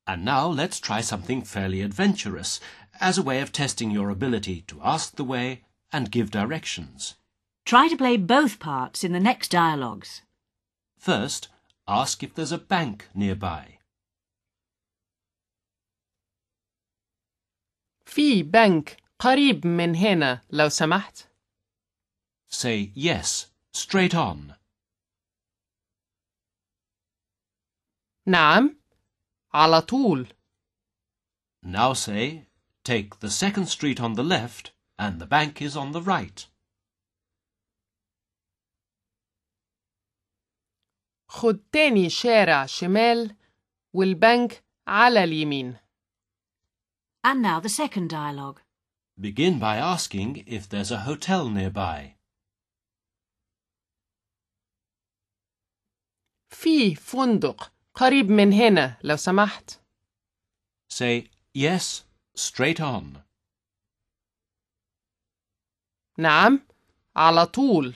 And now let's try something fairly adventurous as a way of testing your ability to ask the way and give directions. Try to play both parts in the next dialogues. First, ask if there's a bank nearby. في بنك قريب من هنا لو سمحت. Say yes, straight on. نعم على طول. Now say, take the second street on the left and the bank is on the right. خد تاني شارع شمال والبنك على اليمين. And now the second dialogue. Begin by asking if there's a hotel nearby. في فندق قريب من هنا لو سمحت. Say yes, straight on. نعم على طول.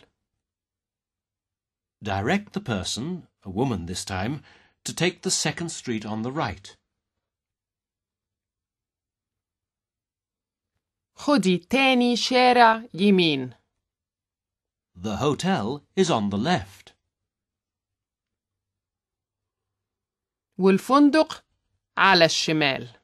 Direct the person, a woman this time, to take the second street on the right. خدي تاني شارع يمين. The hotel is on the left. والفندق على الشمال.